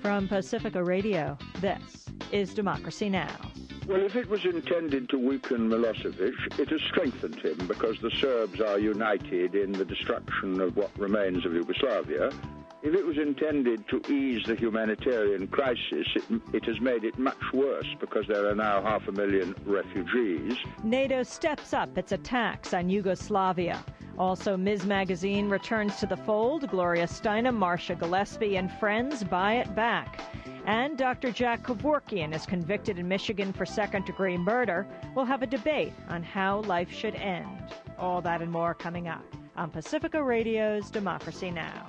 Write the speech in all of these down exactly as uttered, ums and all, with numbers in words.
From Pacifica Radio, this is Democracy Now! Well, if it was intended to weaken Milosevic, it has strengthened him because the Serbs are united in the destruction of what remains of Yugoslavia. If it was intended to ease the humanitarian crisis, it, it has made it much worse because there are now half a million refugees. NATO steps up its attacks on Yugoslavia. Also, Ms. Magazine returns to the fold. Gloria Steinem, Marcia Gillespie, and friends buy it back. And Doctor Jack Kevorkian is convicted in Michigan for second-degree murder. We'll have a debate on how life should end. All that and more coming up on Pacifica Radio's Democracy Now!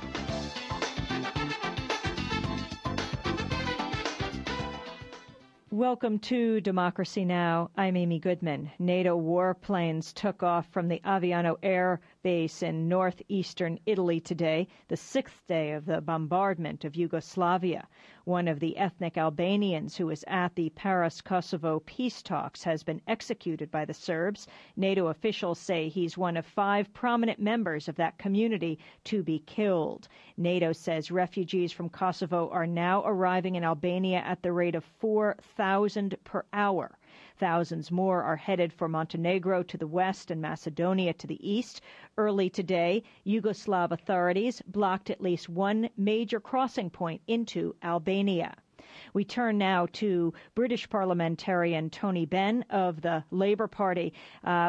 Welcome to Democracy Now! I'm Amy Goodman. NATO warplanes took off from the Aviano Air Base in northeastern Italy today, the sixth day of the bombardment of Yugoslavia. One of the ethnic Albanians who was at the Paris-Kosovo peace talks has been executed by the Serbs. NATO officials say he's one of five prominent members of that community to be killed. NATO says refugees from Kosovo are now arriving in Albania at the rate of four thousand per hour. Thousands more are headed for Montenegro to the west and Macedonia to the east. Early today, Yugoslav authorities blocked at least one major crossing point into Albania. We turn now to British parliamentarian Tony Benn of the Labour Party. Uh,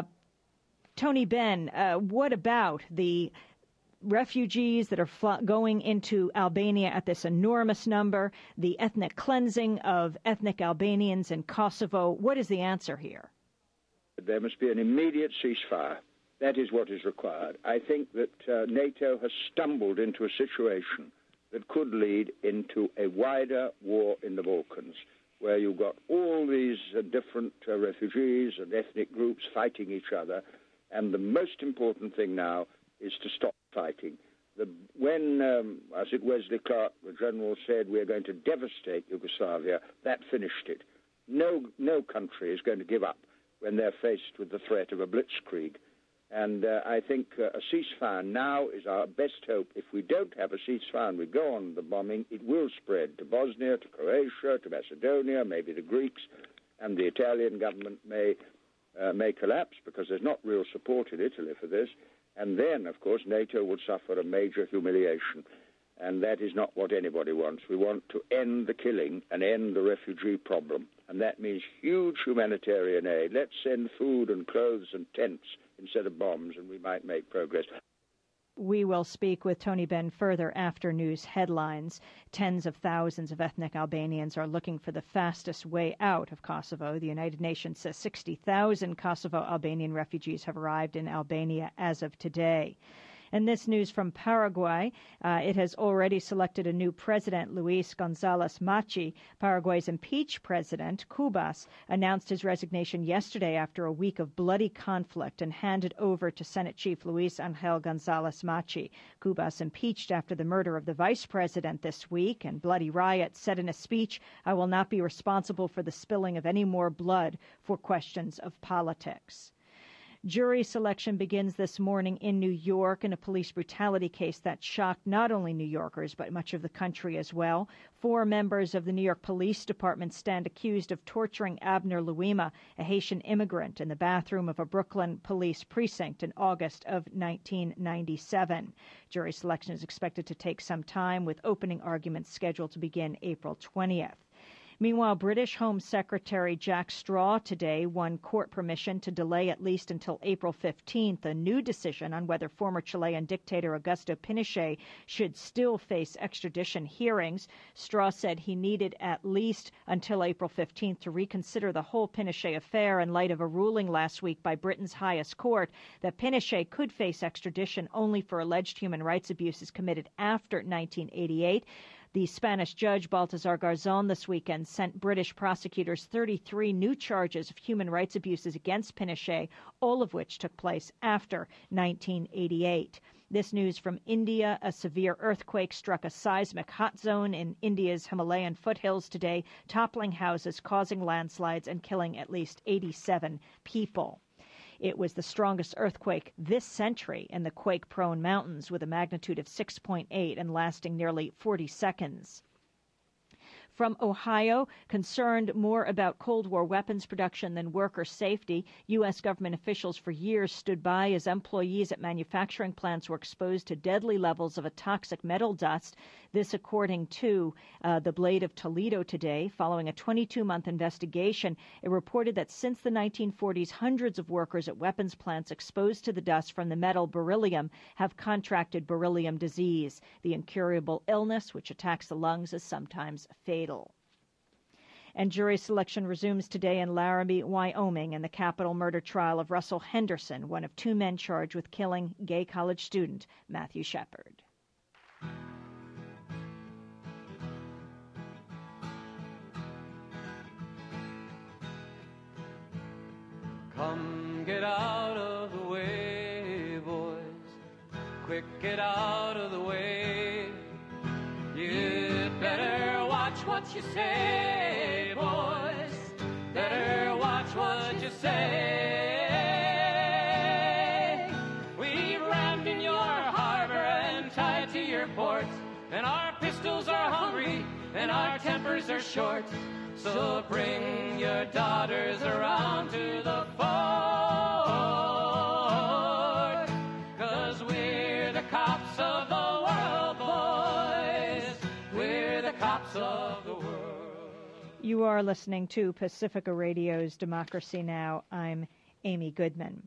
Tony Benn, uh, what about the refugees that are fl- going into Albania at this enormous number, the ethnic cleansing of ethnic Albanians in Kosovo? What is the answer here? There must be an immediate ceasefire. That is what is required. I think that uh, NATO has stumbled into a situation that could lead into a wider war in the Balkans, where you've got all these uh, different uh, refugees and ethnic groups fighting each other, and the most important thing now is to stop fighting. The, when, um, as it Wesley Clark, the general, said we're going to devastate Yugoslavia, that finished it. No, no country is going to give up when they're faced with the threat of a blitzkrieg. And uh, I think uh, a ceasefire now is our best hope. If we don't have a ceasefire and we go on the bombing, it will spread to Bosnia, to Croatia, to Macedonia, maybe the Greeks, and the Italian government may, uh, may collapse because there's not real support in Italy for this. And then, of course, NATO would suffer a major humiliation. And that is not what anybody wants. We want to end the killing and end the refugee problem. And that means huge humanitarian aid. Let's send food and clothes and tents instead of bombs, and we might make progress. We will speak with Tony Benn further after news headlines. Tens of thousands of ethnic Albanians are looking for the fastest way out of Kosovo. The United Nations says sixty thousand Kosovo Albanian refugees have arrived in Albania as of today. And this news from Paraguay, uh, it has already selected a new president, Luis González Machi. Paraguay's impeached president, Cubas, announced his resignation yesterday after a week of bloody conflict and handed over to Senate Chief Luis Ángel González Machi. Cubas impeached after the murder of the vice president this week, and Bloody Riot said in a speech, "I will not be responsible for the spilling of any more blood for questions of politics." Jury selection begins this morning in New York in a police brutality case that shocked not only New Yorkers but much of the country as well. Four members of the New York Police Department stand accused of torturing Abner Louima, a Haitian immigrant, in the bathroom of a Brooklyn police precinct in August of nineteen ninety-seven. Jury selection is expected to take some time, with opening arguments scheduled to begin April twentieth. Meanwhile, British Home Secretary Jack Straw today won court permission to delay at least until April fifteenth a new decision on whether former Chilean dictator Augusto Pinochet should still face extradition hearings. Straw said he needed at least until April fifteenth to reconsider the whole Pinochet affair in light of a ruling last week by Britain's highest court that Pinochet could face extradition only for alleged human rights abuses committed after nineteen eighty-eight. The Spanish judge Baltasar Garzón this weekend sent British prosecutors thirty-three new charges of human rights abuses against Pinochet, all of which took place after nineteen eighty-eight. This news from India: a severe earthquake struck a seismic hot zone in India's Himalayan foothills today, toppling houses, causing landslides, and killing at least eighty-seven people. It was the strongest earthquake this century in the quake-prone mountains, with a magnitude of six point eight and lasting nearly forty seconds. From Ohio, concerned more about Cold War weapons production than worker safety, U S government officials for years stood by as employees at manufacturing plants were exposed to deadly levels of a toxic metal dust. This according to uh, the Blade of Toledo today. Following a twenty-two month investigation, it reported that since the nineteen forties, hundreds of workers at weapons plants exposed to the dust from the metal beryllium have contracted beryllium disease. The incurable illness, which attacks the lungs, is sometimes fatal. And jury selection resumes today in Laramie, Wyoming, in the capital murder trial of Russell Henderson, one of two men charged with killing gay college student Matthew Shepard. Come get out of the way, boys. Quick, get out of the way. You'd better watch what you say, boys. Better watch what you say. We've rammed in your harbor and tied to your ports, and our pistols are hungry and our tempers are short. So bring your daughters around to the fort, 'cause we're the cops of the world, boys. We're the cops of the world. You are listening to Pacifica Radio's Democracy Now! I'm Amy Goodman.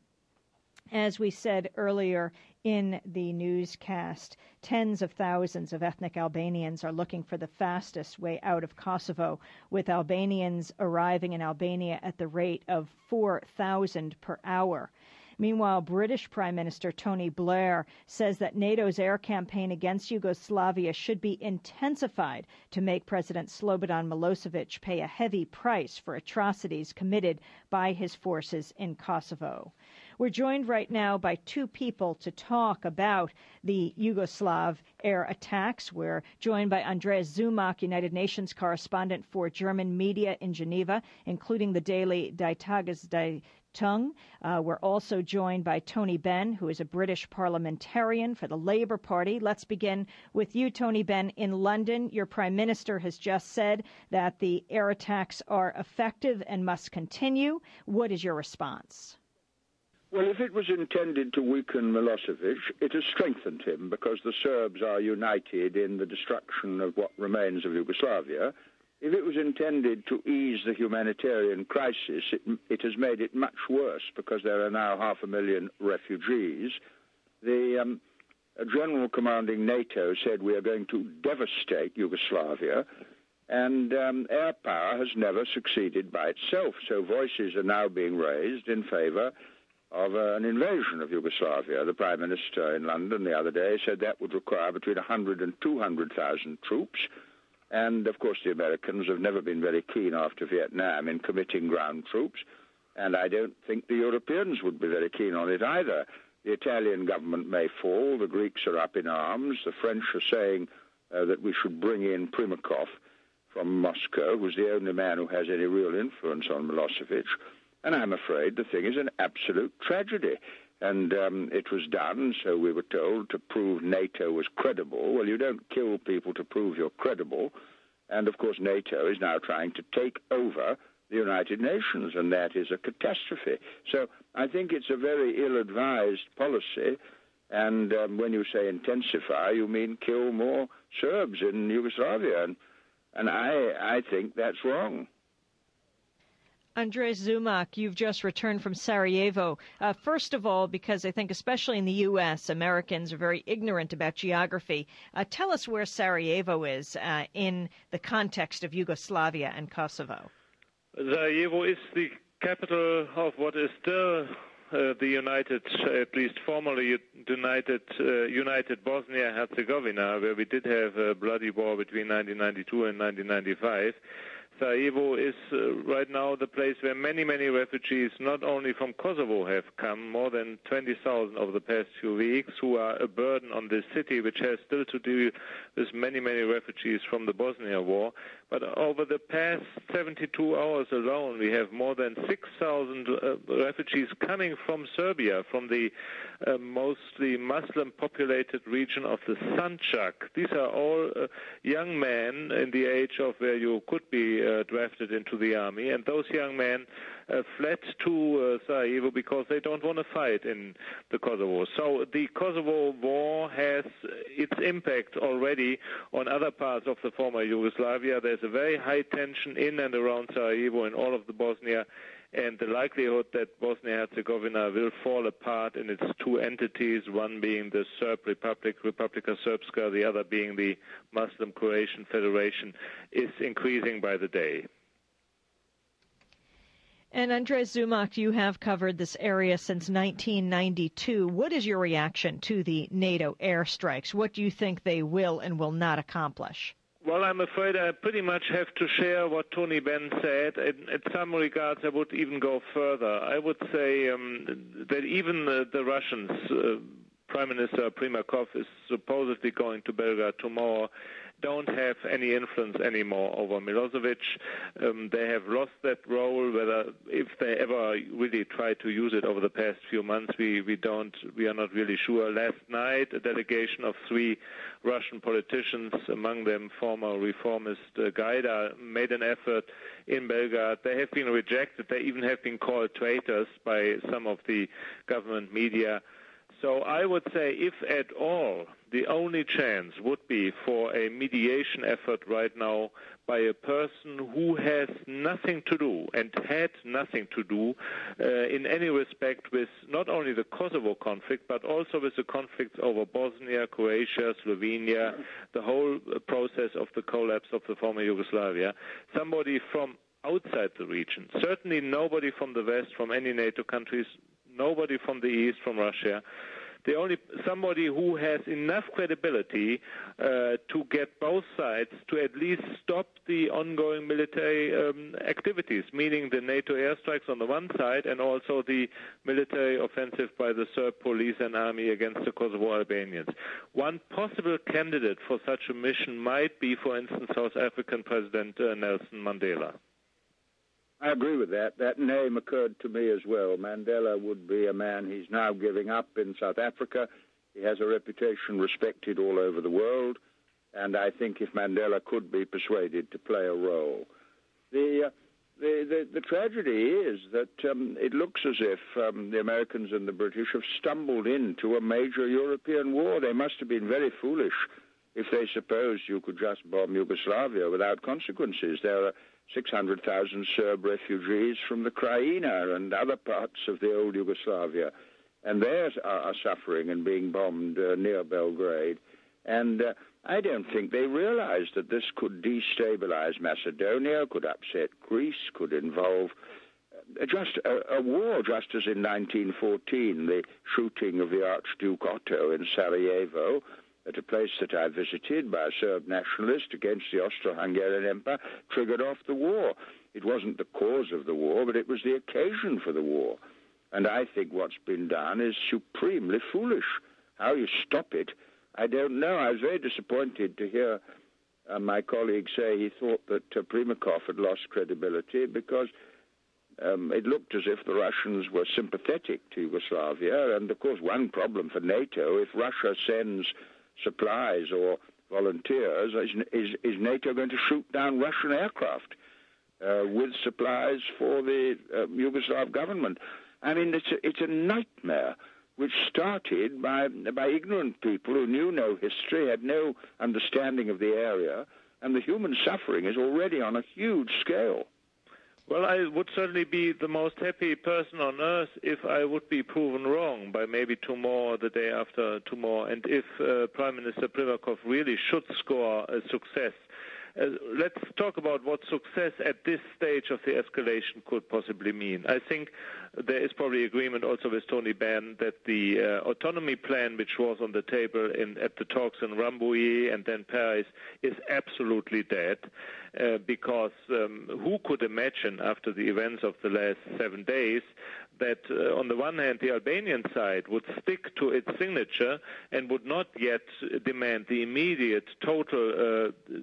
As we said earlier in the newscast, tens of thousands of ethnic Albanians are looking for the fastest way out of Kosovo, with Albanians arriving in Albania at the rate of four thousand per hour. Meanwhile, British Prime Minister Tony Blair says that NATO's air campaign against Yugoslavia should be intensified to make President Slobodan Milosevic pay a heavy price for atrocities committed by his forces in Kosovo. We're joined right now by two people to talk about the Yugoslav air attacks. We're joined by Andreas Zumak, United Nations correspondent for German media in Geneva, including the daily Die Tageszeitung. Uh, we're also joined by Tony Benn, who is a British parliamentarian for the Labour Party. Let's begin with you, Tony Benn, in London. Your Prime Minister has just said that the air attacks are effective and must continue. What is your response? Well, if it was intended to weaken Milosevic, it has strengthened him, because the Serbs are united in the destruction of what remains of Yugoslavia. If it was intended to ease the humanitarian crisis, it, it has made it much worse, because there are now half a million refugees. The um, general commanding NATO said we are going to devastate Yugoslavia, and um, air power has never succeeded by itself. So voices are now being raised in favor of uh, an invasion of Yugoslavia. The Prime Minister in London the other day said that would require between one hundred and two hundred thousand troops. And, of course, the Americans have never been very keen after Vietnam in committing ground troops. And I don't think the Europeans would be very keen on it either. The Italian government may fall. The Greeks are up in arms. The French are saying uh, that we should bring in Primakov from Moscow, who's the only man who has any real influence on Milosevic. And I'm afraid the thing is an absolute tragedy. And um, it was done, so we were told, to prove NATO was credible. Well, you don't kill people to prove you're credible. And, of course, NATO is now trying to take over the United Nations, and that is a catastrophe. So I think it's a very ill-advised policy. And um, when you say intensify, you mean kill more Serbs in Yugoslavia. And, and I, I think that's wrong. Andreas Zumak, you've just returned from Sarajevo. Uh, first of all, because I think especially in the U S, Americans are very ignorant about geography. Uh, tell us where Sarajevo is uh, in the context of Yugoslavia and Kosovo. Sarajevo is the capital of what is still uh, the United, at least formally United, uh, United Bosnia-Herzegovina, where we did have a bloody war between nineteen ninety-two and nineteen ninety-five. Sarajevo is uh, right now the place where many, many refugees, not only from Kosovo, have come, more than twenty thousand over the past few weeks, who are a burden on this city, which has still to deal with many, many refugees from the Bosnia war. But over the past seventy-two hours alone, we have more than six thousand uh, refugees coming from Serbia, from the uh, mostly Muslim-populated region of the Sanjak. These are all uh, young men in the age of where you could be uh, drafted into the army, and those young men uh, fled to uh, Sarajevo because they don't want to fight in the Kosovo. So the Kosovo war has its impact already on other parts of the former Yugoslavia. There's a very high tension in and around Sarajevo in all of the Bosnia, and the likelihood that Bosnia-Herzegovina will fall apart in its two entities, one being the Serb Republic, Republika Srpska, the other being the Muslim Croatian Federation, is increasing by the day. And Andres Zumak, you have covered this area since nineteen ninety-two. What is your reaction to the NATO airstrikes? What do you think they will and will not accomplish? Well, I'm afraid I pretty much have to share what Tony Benn said. In, in some regards, I would even go further. I would say um, that even uh, the Russians, uh, Prime Minister Primakov is supposedly going to Belgrade tomorrow, don't have any influence anymore over Milosevic. Um, they have lost that role. Whether if they ever really try to use it over the past few months, we, we don't we are not really sure. Last night, a delegation of three Russian politicians, among them former reformist uh, Gaida, made an effort in Belgrade. They have been rejected. They even have been called traitors by some of the government media. So I would say, if at all, the only chance would be for a mediation effort right now by a person who has nothing to do and had nothing to do uh, in any respect with not only the Kosovo conflict, but also with the conflicts over Bosnia, Croatia, Slovenia, the whole process of the collapse of the former Yugoslavia. Somebody from outside the region, certainly nobody from the West, from any NATO countries, nobody from the East, from Russia. The only somebody who has enough credibility uh, to get both sides to at least stop the ongoing military um, activities, meaning the NATO airstrikes on the one side and also the military offensive by the Serb police and army against the Kosovo Albanians. One possible candidate for such a mission might be, for instance, South African President uh, Nelson Mandela. I agree with that. That name occurred to me as well. Mandela would be a man he's now giving up in South Africa. He has a reputation respected all over the world, and I think if Mandela could be persuaded to play a role. The uh, the, the, the tragedy is that um, it looks as if um, the Americans and the British have stumbled into a major European war. They must have been very foolish if they supposed you could just bomb Yugoslavia without consequences. There are six hundred thousand Serb refugees from the Krajina and other parts of the old Yugoslavia, and they are, are suffering and being bombed uh, near Belgrade. And uh, I don't think they realized that this could destabilize Macedonia, could upset Greece, could involve uh, just a, a war, just as in nineteen fourteen, the shooting of the Archduke Otto in Sarajevo, at a place that I visited by a Serb nationalist against the Austro-Hungarian Empire, triggered off the war. It wasn't the cause of the war, but it was the occasion for the war. And I think what's been done is supremely foolish. How you stop it, I don't know. I was very disappointed to hear uh, my colleague say he thought that uh, Primakov had lost credibility because um, it looked as if the Russians were sympathetic to Yugoslavia. And, of course, one problem for NATO, if Russia sends supplies or volunteers, is, is, is NATO going to shoot down Russian aircraft uh, with supplies for the uh, Yugoslav government? I mean, it's a, it's a nightmare which started by, by ignorant people who knew no history, had no understanding of the area, and the human suffering is already on a huge scale. Well, I would certainly be the most happy person on earth if I would be proven wrong by maybe tomorrow or the day after tomorrow, and if uh, Prime Minister Primakov really should score a success. Uh, let's talk about what success at this stage of the escalation could possibly mean. I think there is probably agreement also with Tony Benn that the uh, autonomy plan, which was on the table in, at the talks in Rambouillet and then Paris, is absolutely dead, uh, because um, who could imagine after the events of the last seven days that uh, on the one hand the Albanian side would stick to its signature and would not yet demand the immediate total uh,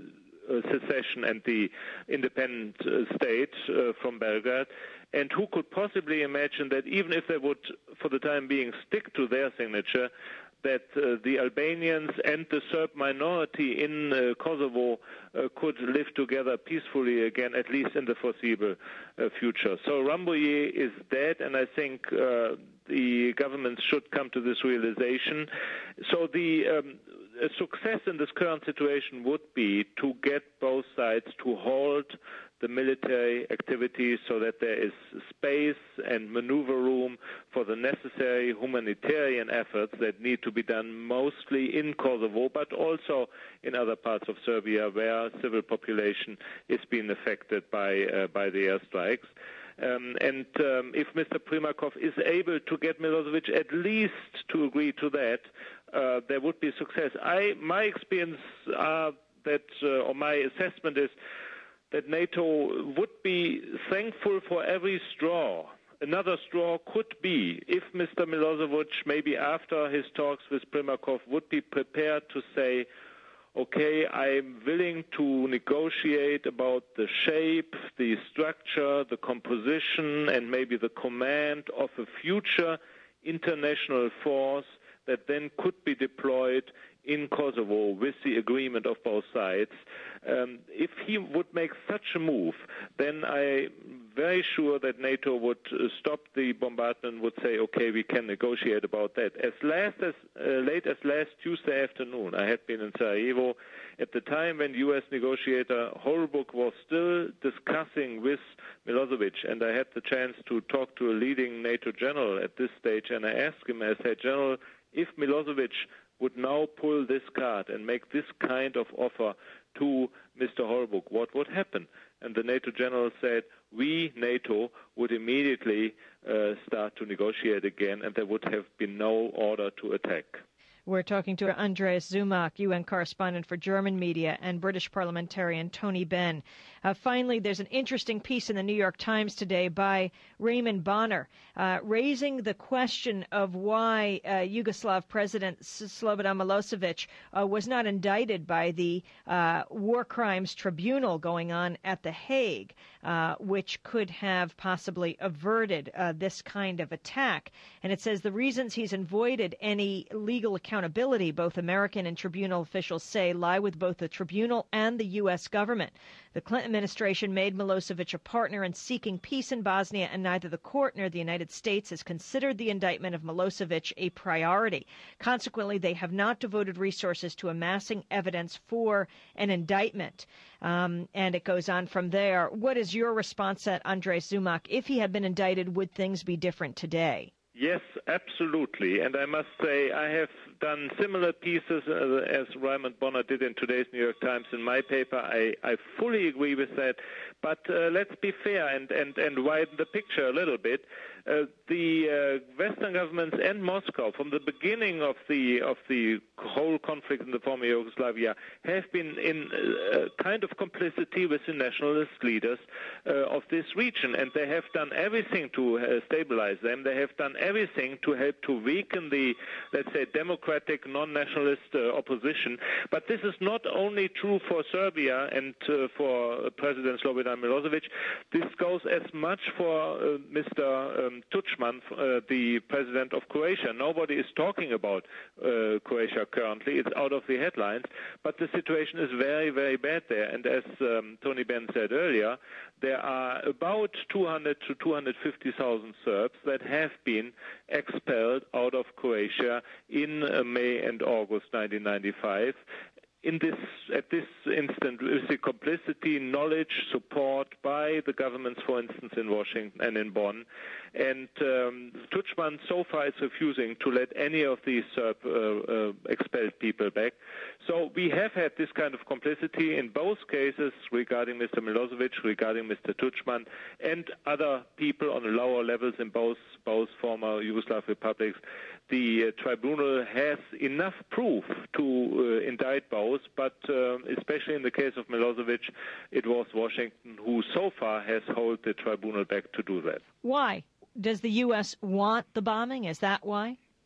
uh, secession and the independent uh, state uh, from Belgrade. And who could possibly imagine that even if they would, for the time being, stick to their signature, that uh, the Albanians and the Serb minority in uh, Kosovo uh, could live together peacefully again, at least in the foreseeable uh, future. So Rambouillet is dead, and I think uh, the government should come to this realization. So the um, success in this current situation would be to get both sides to halt the military activities so that there is space and maneuver room for the necessary humanitarian efforts that need to be done mostly in Kosovo, but also in other parts of Serbia where civil population is being affected by uh, by the airstrikes. Um, and um, if Mister Primakov is able to get Milosevic at least to agree to that, uh, there would be success. I, my experience are that, uh, or my assessment is that NATO would be thankful for every straw. Another straw could be if Mister Milosevic, maybe after his talks with Primakov, would be prepared to say, okay, I'm willing to negotiate about the shape, the structure, the composition, and maybe the command of a future international force that then could be deployed in Kosovo with the agreement of both sides. Um, if he would make such a move, then I'm very sure that NATO would uh, stop the bombardment, would say, okay, we can negotiate about that. As last as uh, late as last Tuesday afternoon, I had been in Sarajevo at the time when U S negotiator Holbrooke was still discussing with Milosevic, and I had the chance to talk to a leading NATO general at this stage, and I asked him, I said, General, if Milosevic would now pull this card and make this kind of offer to Mister Holbrooke, what would happen? And the NATO general said, we, NATO, would immediately uh, start to negotiate again, and there would have been no order to attack. We're talking to Andreas Zumak, U N correspondent for German media, and British parliamentarian Tony Benn. Uh, finally, there's an interesting piece in the New York Times today by Raymond Bonner, uh, raising the question of why uh, Yugoslav President Slobodan Milosevic uh, was not indicted by the uh, War Crimes Tribunal going on at The Hague, uh, which could have possibly averted uh, this kind of attack. And it says the reasons he's avoided any legal accountability, both American and tribunal officials say, lie with both the tribunal and the U S government. The Clinton administration made Milosevic a partner in seeking peace in Bosnia, and neither the court nor the United States has considered the indictment of Milosevic a priority. Consequently, they have not devoted resources to amassing evidence for an indictment. Um, and it goes on from there. What is your response at Andres Zumak? If he had been indicted, would things be different today? Yes, absolutely. And I must say I have done similar pieces uh, as Raymond Bonner did in today's New York Times in my paper. I, I fully agree with that. But uh, let's be fair and, and, and widen the picture a little bit. Uh, the uh, Western governments and Moscow, from the beginning of the of the whole conflict in the former Yugoslavia, have been in a kind of complicity with the nationalist leaders uh, of this region, and they have done everything to uh, stabilize them. They have done everything to help to weaken the, let's say, democratic, non-nationalist uh, opposition. But this is not only true for Serbia and uh, for President Slobodan Milosevic. This goes as much for uh, Mister Um, Tudjman, uh, the president of Croatia. Nobody is talking about uh, Croatia currently. It's out of the headlines. But the situation is very, very bad there. And as um, Tony Benn said earlier, there are about two hundred to two hundred fifty thousand Serbs that have been expelled out of Croatia in uh, May and August nineteen ninety-five. In this, at this instant, with the complicity, knowledge, support by the governments, for instance, in Washington and in Bonn. And um, Tudjman so far is refusing to let any of these Serb uh, uh, expelled people back. So we have had this kind of complicity in both cases regarding Mister Milosevic, regarding Mister Tudjman, and other people on the lower levels in both both former Yugoslav republics. The uh, tribunal has enough proof to uh, indict both, but uh, especially in the case of Milosevic, it was Washington who so far has held the tribunal back to do that. Why? Does the U S want the bombing? Is that why?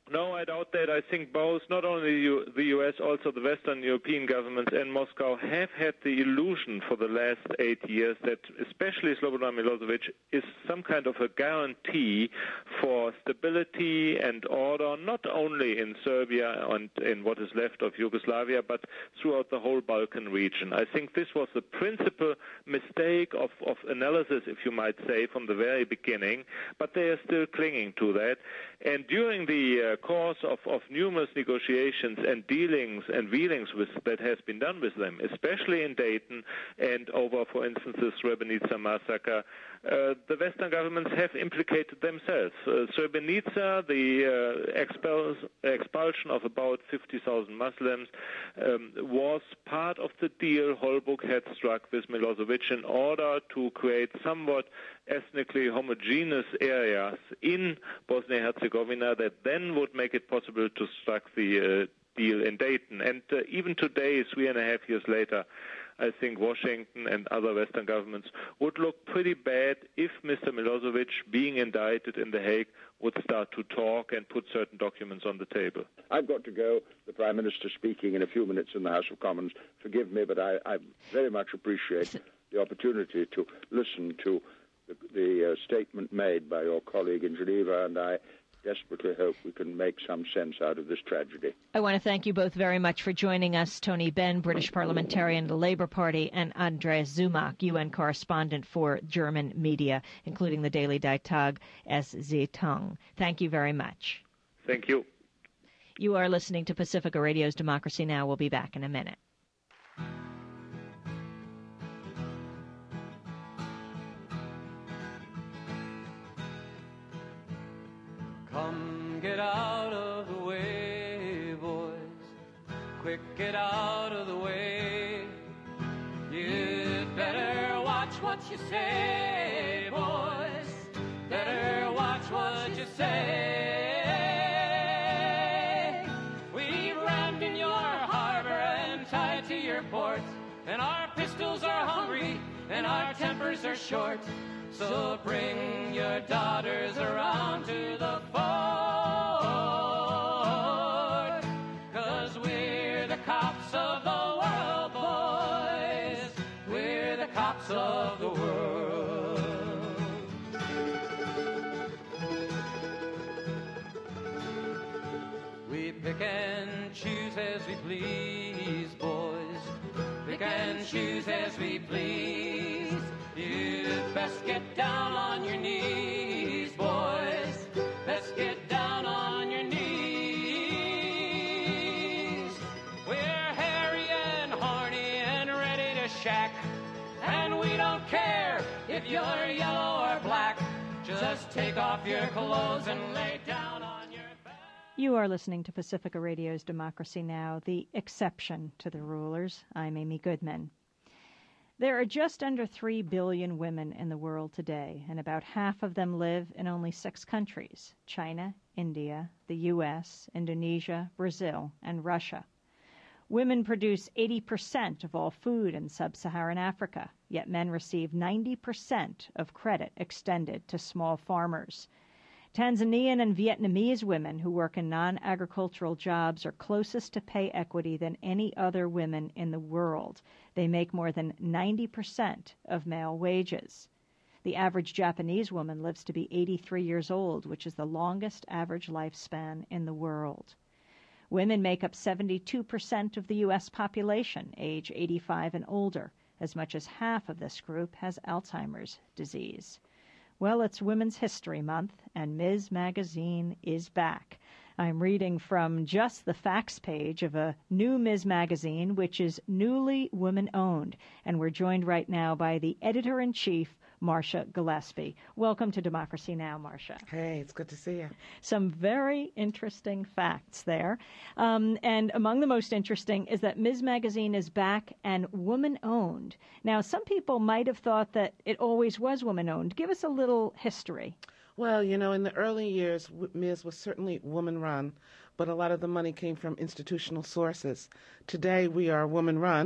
No, I doubt that. I think both, not only the U S, also the Western European governments and Moscow have had the illusion for the last eight years that especially Slobodan Milosevic is some kind of a guarantee for stability and order, not only in Serbia and in what is left of Yugoslavia, but throughout the whole Balkan region. I think this was the principal mistake of, of analysis, if you might say, from the very beginning, but they are still clinging to that. And during the uh, course of, of numerous negotiations and dealings and dealings with, that has been done with them, especially in Dayton and over, for instance, the Srebrenica massacre, uh, the Western governments have implicated themselves. Uh, Srebrenica, the uh, expel, expulsion of about fifty thousand Muslims, um, was part of the deal Holbrooke had struck with Milosevic in order to create somewhat ethnically homogeneous areas in Bosnia-Herzegovina that then would make it possible to strike the uh, deal in Dayton. And uh, even today, three and a half years later, I think Washington and other Western governments would look pretty bad if Mister Milosevic, being indicted in The Hague, would start to talk and put certain documents on the table. I've got to go. The Prime Minister speaking in a few minutes in the House of Commons. Forgive me, but I, I very much appreciate the opportunity to listen to the, the uh, statement made by your colleague in Geneva, and I desperately hope we can make some sense out of this tragedy. I want to thank you both very much for joining us. Tony Benn, British parliamentarian of the Labour Party, and Andreas Zumak, U N correspondent for German media, including the Daily Die Tag as Zeitung. Thank you very much. Thank you. You are listening to Pacifica Radio's Democracy Now! We'll be back in a minute. Come get out of the way, boys. Quick, get out of the way. You'd better watch what you say, boys. Better watch what you say. We've rammed in your harbor and tied to your port, and our pistols are hungry and our tempers are short. So bring your daughters around to the fort, 'cause we're the cops of the world, boys. We're the cops of the world. We pick and choose as we please, boys. Pick and choose as we please. You'd best get down on your knees, boys. Best get down on your knees. We're hairy and horny and ready to shack, and we don't care if you're yellow or black. Just take off your clothes and lay down on your back. You are listening to Pacifica Radio's Democracy Now!, the exception to the rulers. I'm Amy Goodman. There are just under three billion women in the world today, and about half of them live in only six countries: China, India, the U S, Indonesia, Brazil, and Russia. Women produce eighty percent of all food in sub-Saharan Africa, yet men receive ninety percent of credit extended to small farmers. Tanzanian and Vietnamese women who work in non-agricultural jobs are closest to pay equity than any other women in the world. They make more than ninety percent of male wages. The average Japanese woman lives to be eighty-three years old, which is the longest average lifespan in the world. Women make up seventy-two percent of the U S population, age eighty-five and older. As much as half of this group has Alzheimer's disease. Well, it's Women's History Month, and Miz Magazine is back. I'm reading from just the facts page of a new Miz Magazine, which is newly woman-owned. And we're joined right now by the editor-in-chief, Marcia Gillespie. Welcome to Democracy Now!, Marcia. Hey, it's good to see you. Some very interesting facts there. Um, and among the most interesting is that Miz Magazine is back and woman-owned. Now, some people might have thought that it always was woman-owned. Give us a little history. Well, you know, in the early years, Miz was certainly woman-run, but a lot of the money came from institutional sources. Today, we are woman-run,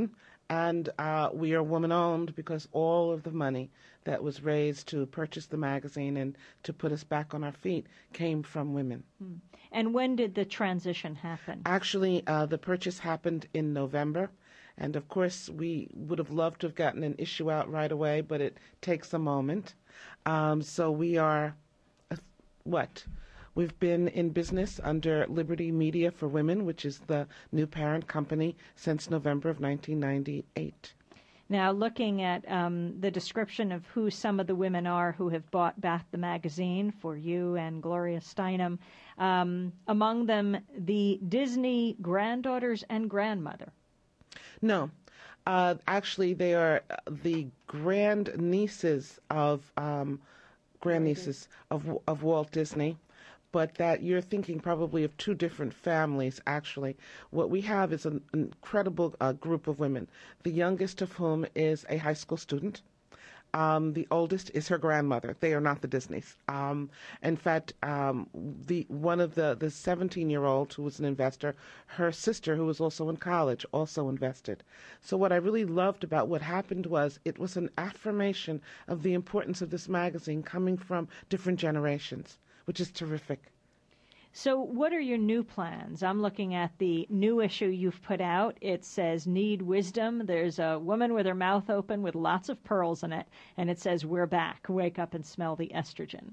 And uh, we are woman-owned because all of the money that was raised to purchase the magazine and to put us back on our feet came from women. Hmm. And when did the transition happen? Actually, uh, the purchase happened in November. And, of course, we would have loved to have gotten an issue out right away, but it takes a moment. Um, so we are, uh, what? We've been in business under Liberty Media for Women, which is the new parent company, since November of nineteen ninety-eight. Now, looking at um, the description of who some of the women are who have bought back the magazine for you and Gloria Steinem, um, among them the Disney granddaughters and grandmother. No. Uh, actually, they are the grandnieces of um, grandnieces of of Walt Disney. But that you're thinking probably of two different families, actually. What we have is an incredible uh, group of women, the youngest of whom is a high school student. Um, the oldest is her grandmother. They are not the Disneys. Um, in fact, um, the one of the the seventeen-year-old who was an investor, her sister, who was also in college, also invested. So what I really loved about what happened was it was an affirmation of the importance of this magazine coming from different generations, which is terrific. So what are your new plans? I'm looking at the new issue you've put out. It says Need Wisdom. There's a woman with her mouth open with lots of pearls in it, and it says, we're back. Wake up and smell the estrogen.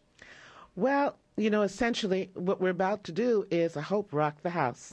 Well, you know, essentially what we're about to do is, I hope, rock the house.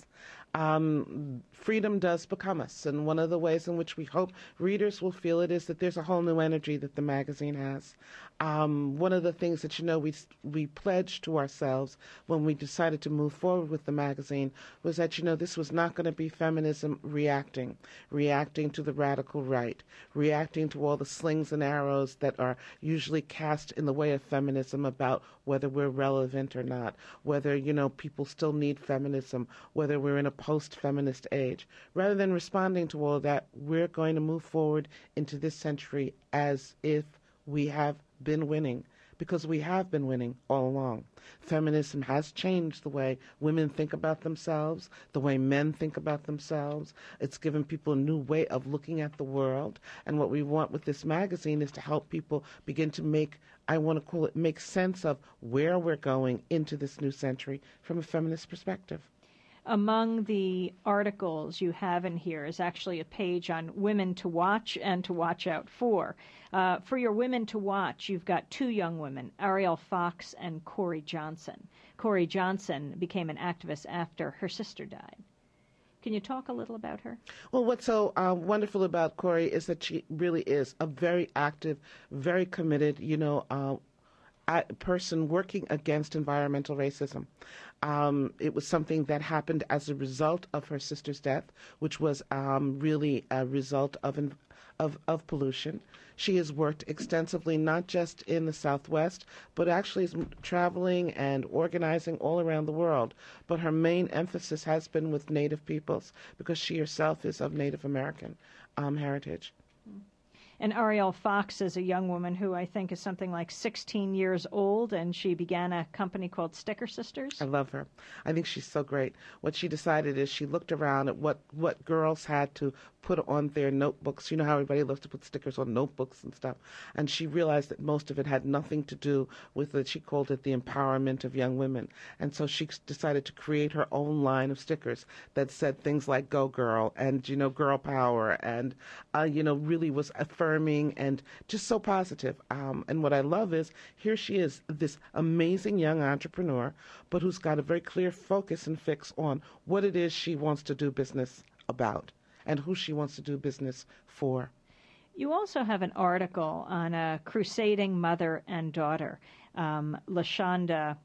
Um, freedom does become us, and one of the ways in which we hope readers will feel it is that there's a whole new energy that the magazine has. Um, one of the things that, you know, we we pledged to ourselves when we decided to move forward with the magazine was that, you know, this was not going to be feminism reacting, reacting to the radical right, reacting to all the slings and arrows that are usually cast in the way of feminism about whether we're relevant or not, whether, you know, people still need feminism, whether we're in a post-feminist age. Rather than responding to all of that, we're going to move forward into this century as if we have been winning, because we have been winning all along. Feminism has changed the way women think about themselves, the way men think about themselves. It's given people a new way of looking at the world. And what we want with this magazine is to help people begin to make, I want to call it, make sense of where we're going into this new century from a feminist perspective. Among the articles you have in here is actually a page on women to watch and to watch out for. Uh, for your women to watch, you've got two young women, Ariel Fox and Corey Johnson. Corey Johnson became an activist after her sister died. Can you talk a little about her? Well, what's so uh, wonderful about Corey is that she really is a very active, very committed, you know, uh, person working against environmental racism. Um, it was something that happened as a result of her sister's death, which was um, really a result of, of of pollution. She has worked extensively, not just in the Southwest, but actually is traveling and organizing all around the world. But her main emphasis has been with Native peoples, because she herself is of Native American um, heritage. And Ariel Fox is a young woman who I think is something like sixteen years old, and she began a company called Sticker Sisters. I love her. I think she's so great. What she decided is she looked around at what, what girls had to put on their notebooks. You know how everybody loves to put stickers on notebooks and stuff. And she realized that most of it had nothing to do with it. She called it the empowerment of young women. And so she decided to create her own line of stickers that said things like "Go Girl" and, you know, girl power, and, uh, you know, really was affirming and just so positive. Um, and what I love is here she is, this amazing young entrepreneur, but who's got a very clear focus and fix on what it is she wants to do business about and who she wants to do business for. You also have an article on a crusading mother and daughter. Um, LaShonda,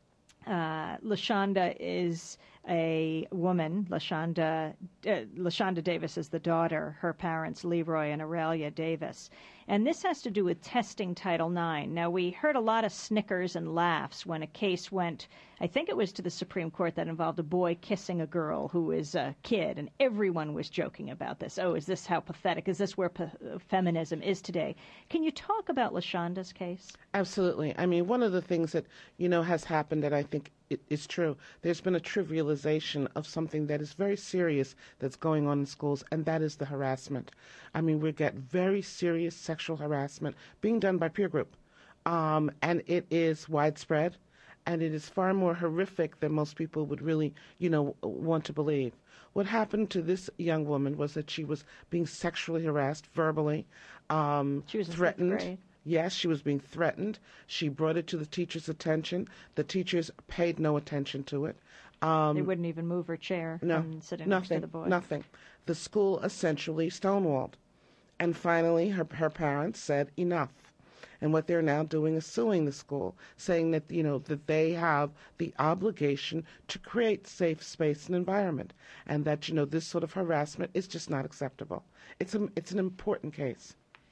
uh, LaShonda is a woman. LaShonda, uh, LaShonda Davis is the daughter. Her parents, Leroy and Aurelia Davis. And this has to do with testing Title nine. Now, we heard a lot of snickers and laughs when a case went, I think it was to the Supreme Court, that involved a boy kissing a girl who was a kid, and everyone was joking about this. Oh, is this how pathetic? Is this where p- feminism is today? Can you talk about LaShonda's case? Absolutely. I mean, one of the things that, you know, has happened that I think it is true, there's been a trivialization of something that is very serious that's going on in schools, and that is the harassment. I mean, we get very serious sexual harassment being done by peer group, um, and it is widespread, and it is far more horrific than most people would really, you know, want to believe. What happened to this young woman was that she was being sexually harassed verbally, um, she was in threatened. fifth grade. Yes, she was being threatened. She brought it to the teacher's attention. The teachers paid no attention to it. Um, they wouldn't even move her chair no, from sitting nothing, next to the boy. Nothing. The school essentially stonewalled. And finally, her, her parents said enough. And what they're now doing is suing the school, saying that, you know, that they have the obligation to create safe space and environment, and that, you know, this sort of harassment is just not acceptable. It's a, it's an important case.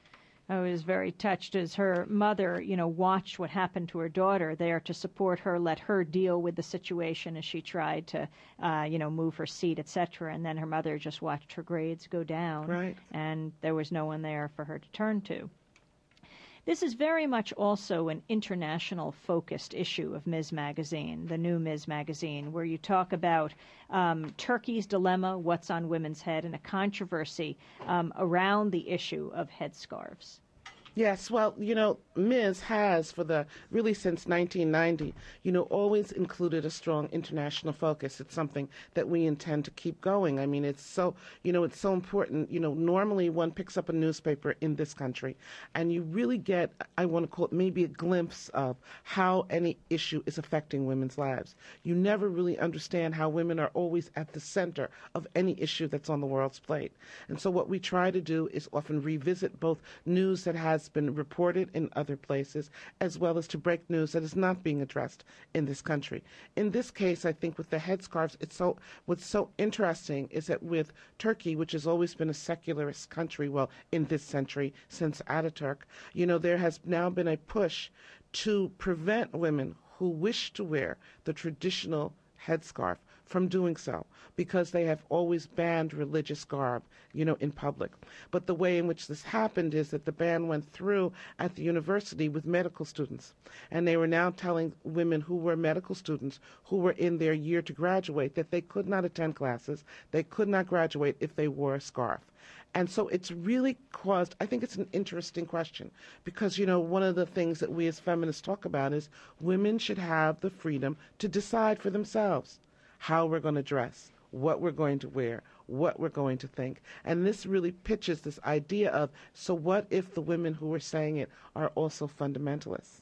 I was very touched as her mother, you know, watched what happened to her daughter there to support her, let her deal with the situation as she tried to, uh, you know, move her seat, et cetera. And then her mother just watched her grades go down. Right. And there was no one there for her to turn to. This is very much also an international focused issue of Ms. Magazine, the new Ms. Magazine, where you talk about um, Turkey's dilemma, what's on women's head, and a controversy um, around the issue of headscarves. Yes, well, you know, Miz has, for the, really since nineteen ninety, you know, always included a strong international focus. It's something that we intend to keep going. I mean, it's so, you know, it's so important. You know, normally one picks up a newspaper in this country and you really get, I want to call it maybe a glimpse of how any issue is affecting women's lives. You never really understand how women are always at the center of any issue that's on the world's plate. And so what we try to do is often revisit both news that has been reported in other places, as well as to break news that is not being addressed in this country. In this case, I think with the headscarves, it's so what's so interesting is that with Turkey, which has always been a secularist country, well, in this century since Ataturk, you know, there has now been a push to prevent women who wish to wear the traditional headscarf from doing so, because they have always banned religious garb, you know, in public. But the way in which this happened is that the ban went through at the university with medical students, and they were now telling women who were medical students, who were in their year to graduate, that they could not attend classes, they could not graduate if they wore a scarf. And so it's really caused, I think it's an interesting question, because, you know, one of the things that we as feminists talk about is women should have the freedom to decide for themselves how we're going to dress, what we're going to wear, what we're going to think. And this really pitches this idea of, so what if the women who are saying it are also fundamentalists?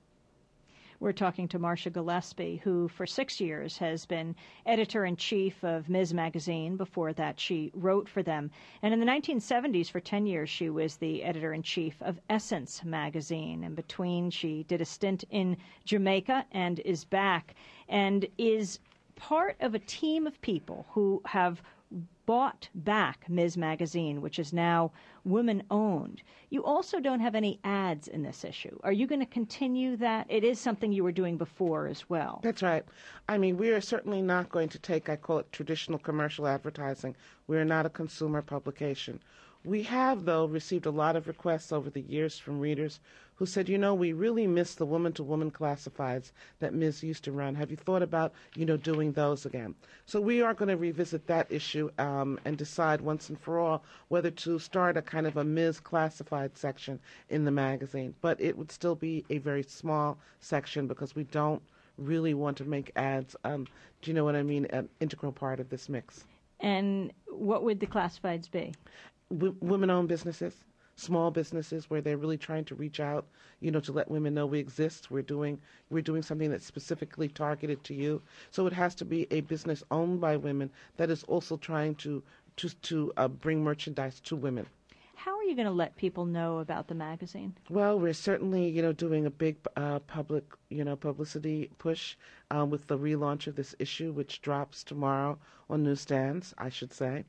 We're talking to Marcia Gillespie, who for six years has been editor-in-chief of Miz Magazine. Before that, she wrote for them. And in the nineteen seventies, for ten years, she was the editor-in-chief of Essence Magazine. In between, she did a stint in Jamaica and is back and is part of a team of people who have bought back Miz Magazine, which is now women-owned. You also don't have any ads in this issue. Are you going to continue that? It is something you were doing before as well. That's right. I mean, we are certainly not going to take, I call it traditional commercial advertising. We are not a consumer publication. We have, though, received a lot of requests over the years from readers who said, you know, we really miss the woman-to-woman classifieds that Miz used to run. Have you thought about, you know, doing those again? So we are going to revisit that issue um, and decide once and for all whether to start a kind of a Miz classified section in the magazine. But it would still be a very small section because we don't really want to make ads, um, do you know what I mean, an integral part of this mix. And what would the classifieds be? W- women-owned businesses, small businesses where they're really trying to reach out, you know, to let women know we exist. We're doing we're doing something that's specifically targeted to you. So it has to be a business owned by women that is also trying to to to uh, bring merchandise to women. How are you going to let people know about the magazine? Well, we're certainly, you know, doing a big uh, public, you know, publicity push um, with the relaunch of this issue, which drops tomorrow on newsstands, I should say.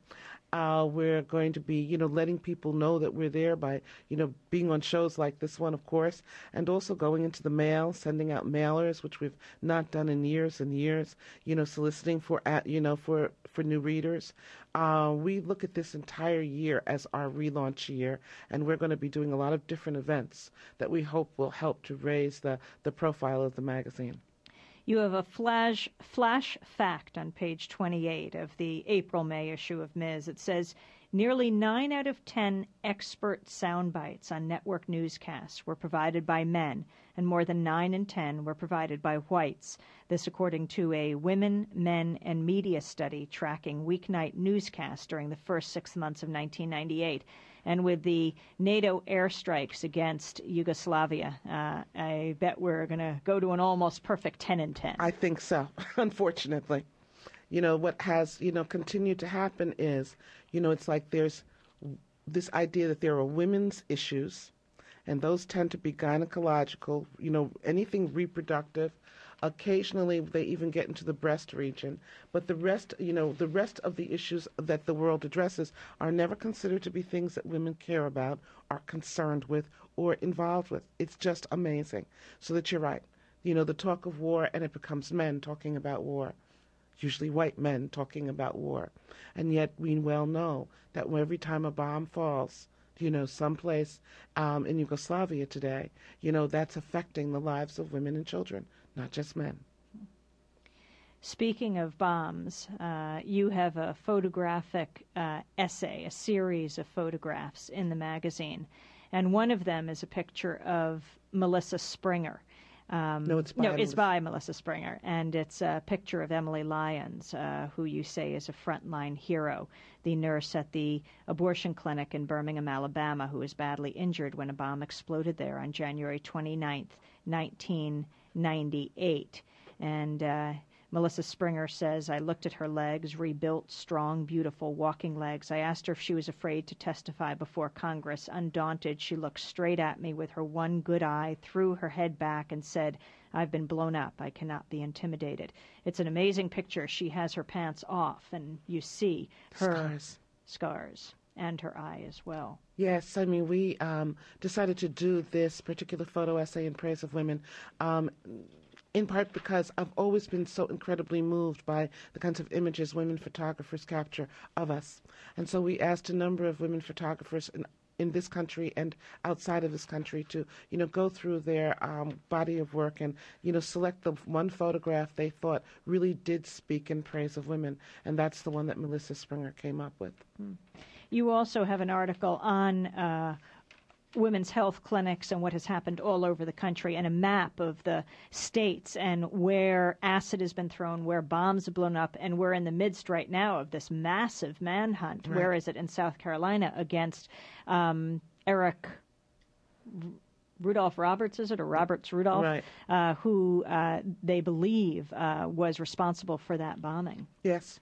Uh, we're going to be, you know, letting people know that we're there by, you know, being on shows like this one, of course, and also going into the mail, sending out mailers, which we've not done in years and years, you know, soliciting for, at, you know, for, for new readers. Uh, we look at this entire year as our relaunch year, and we're going to be doing a lot of different events that we hope will help to raise the, the profile of the magazine. You have a flash flash fact on page twenty-eight of the April-May issue of Miz. It says, nearly nine out of ten expert sound bites on network newscasts were provided by men, and more than nine in ten were provided by whites. This according to a Women, Men, and Media study tracking weeknight newscasts during the first six months of nineteen ninety-eight. And with the NATO airstrikes against Yugoslavia, uh, I bet we're going to go to an almost perfect ten and ten. I think so, unfortunately. You know, what has, you know, continued to happen is, you know, it's like there's this idea that there are women's issues, and those tend to be gynecological, you know, anything reproductive. Occasionally, they even get into the breast region. But the rest, you know, the rest of the issues that the world addresses are never considered to be things that women care about, are concerned with, or involved with. It's just amazing. So that you're right. You know, the talk of war, and it becomes men talking about war. Usually white men talking about war. And yet we well know that every time a bomb falls, you know, someplace um, in Yugoslavia today, you know, that's affecting the lives of women and children, not just men. Speaking of bombs, uh, you have a photographic uh, essay, a series of photographs in the magazine, and one of them is a picture of Melissa Springer. Um, no, it's by no, Melissa. it's by Melissa Springer, and it's a picture of Emily Lyons, uh, who you say is a frontline hero, the nurse at the abortion clinic in Birmingham, Alabama, who was badly injured when a bomb exploded there on January twenty-ninth, nineteen ninety-eight. And uh, Melissa Springer says, I looked at her legs, rebuilt, strong, beautiful walking legs. I asked her if she was afraid to testify before Congress. Undaunted, she looked straight at me with her one good eye, threw her head back, and said, I've been blown up. I cannot be intimidated. It's an amazing picture. She has her pants off, and you see her Scars. Scars, and her eye as well. Yes, I mean, we um, decided to do this particular photo essay in praise of women, um, in part because I've always been so incredibly moved by the kinds of images women photographers capture of us. And so we asked a number of women photographers in, in this country and outside of this country to, you know, go through their um, body of work and, you know, select the one photograph they thought really did speak in praise of women. And that's the one that Melissa Springer came up with. Hmm. You also have an article on uh, women's health clinics and what has happened all over the country, and a map of the states and where acid has been thrown, where bombs have blown up, and we're in the midst right now of this massive manhunt. Right. Where is it? In South Carolina against um, Eric Rudolph Roberts, is it, or Roberts Rudolph, Right. uh, who uh, they believe uh, was responsible for that bombing. Yes.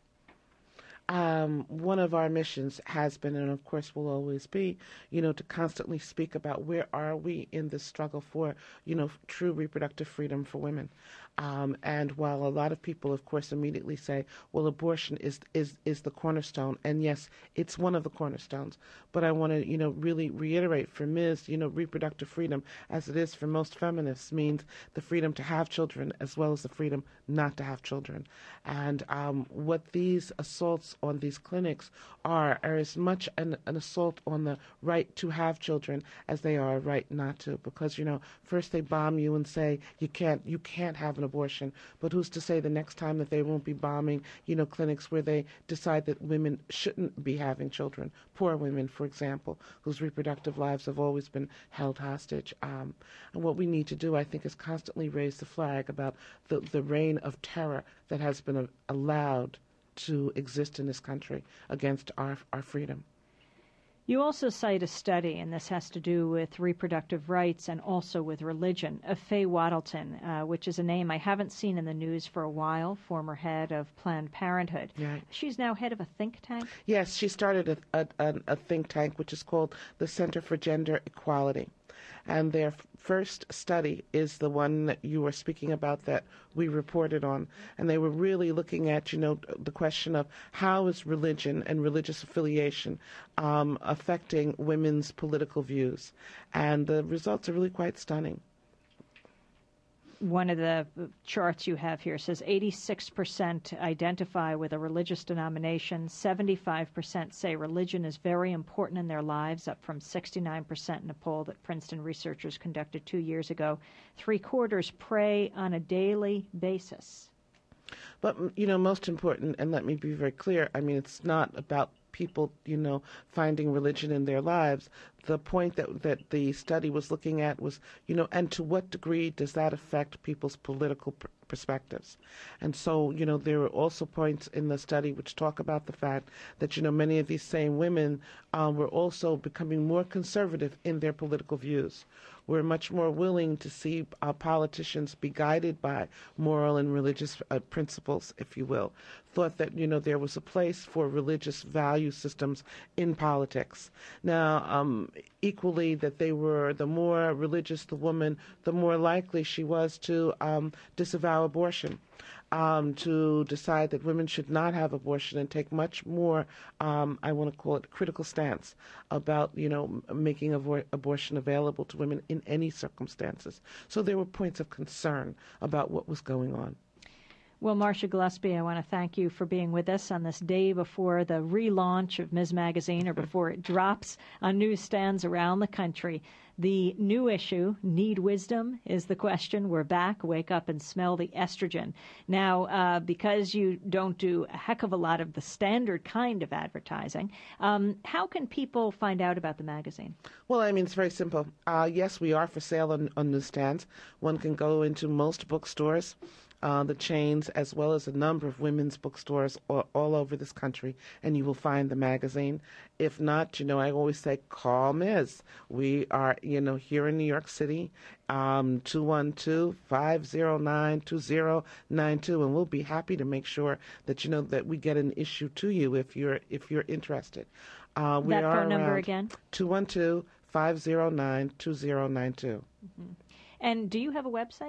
Um, one of our missions has been, and of course will always be, you know, to constantly speak about where are we in this struggle for, you know, true reproductive freedom for women. Um, and while a lot of people, of course, immediately say, well, abortion is is is the cornerstone, and yes, it's one of the cornerstones. But I want to, you know, really reiterate for Miz, you know, reproductive freedom, as it is for most feminists, means the freedom to have children as well as the freedom not to have children. And um, what these assaults on these clinics are are as much an, an assault on the right to have children as they are a right not to. Because, you know, first they bomb you and say you can't you can't have an abortion, but who's to say the next time that they won't be bombing, you know, clinics where they decide that women shouldn't be having children, poor women, for example, whose reproductive lives have always been held hostage. Um, and what we need to do, I think, is constantly raise the flag about the, the reign of terror that has been a, allowed to exist in this country against our, our freedom. You also cite a study, and this has to do with reproductive rights and also with religion, of Faye Wattleton, uh, which is a name I haven't seen in the news for a while, former head of Planned Parenthood. Right. She's now head of a think tank? Yes, she started a, a, a think tank which is called the Center for Gender Equality. And their f- first study is the one that you were speaking about that we reported on. And they were really looking at, you know, the question of how is religion and religious affiliation um, affecting women's political views. And the results are really quite stunning. One of the charts you have here says eighty-six percent identify with a religious denomination, seventy-five percent say religion is very important in their lives, up from sixty-nine percent in a poll that Princeton researchers conducted two years ago. Three quarters pray on a daily basis. But, you know, most important, and let me be very clear, I mean, it's not about people, you know, finding religion in their lives. The point that that the study was looking at was, you know, and to what degree does that affect people's political pr- perspectives? And so, you know, there were also points in the study which talk about the fact that, you know, many of these same women um, were also becoming more conservative in their political views. We're much more willing to see uh, politicians be guided by moral and religious uh, principles, if you will. Thought that, you know, there was a place for religious value systems in politics. Now, um, equally, that they were, the more religious the woman, the more likely she was to um, disavow abortion. Um, to decide that women should not have abortion and take much more, um, I want to call it, critical stance about, you know, making avor- abortion available to women in any circumstances. So there were points of concern about what was going on. Well, Marcia Gillespie, I want to thank you for being with us on this day before the relaunch of Miz Magazine, or before it drops on newsstands around the country. The new issue, Need Wisdom, is the question. We're back. Wake up and smell the estrogen. Now, uh, because you don't do a heck of a lot of the standard kind of advertising, um, how can people find out about the magazine? Well, I mean, it's very simple. Uh, yes, we are for sale on, on newsstands. One can go into most bookstores, Uh, the chains, as well as a number of women's bookstores all, all over this country, and you will find the magazine. If not, you know, I always say call Miz. We are, you know, here in New York City, um, two one two, five zero nine, two zero nine two, and we'll be happy to make sure that, you know, that we get an issue to you if you're if you're interested. Uh, we that are phone number around again? two one two, five zero nine, two zero nine two. Mm-hmm. And do you have a website?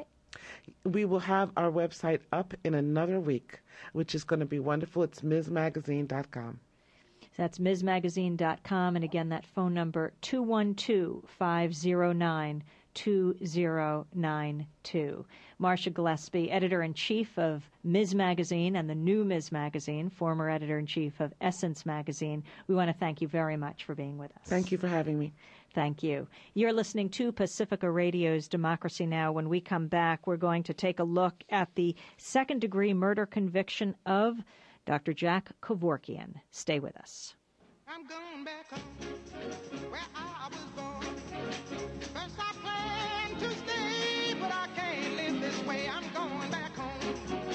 We will have our website up in another week, which is going to be wonderful. It's miz magazine dot com. That's miz magazine dot com. And again, that phone number, two one two, five zero nine, two zero nine two. Marcia Gillespie, editor-in-chief of Miz Magazine and the new Miz Magazine, former editor-in-chief of Essence Magazine. We want to thank you very much for being with us. Thank you for having me. Thank you. You're listening to Pacifica Radio's Democracy Now! When we come back, we're going to take a look at the second-degree murder conviction of Doctor Jack Kevorkian. Stay with us. I'm going back home where I was born. First I planned to stay, but I can't live this way. I'm going back home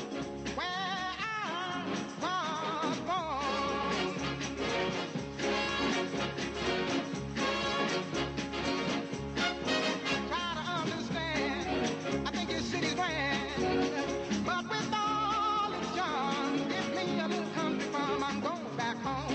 where I was born. Try to understand, I think your city's grand, but with all its charm, give me a little country farm. I'm going back home.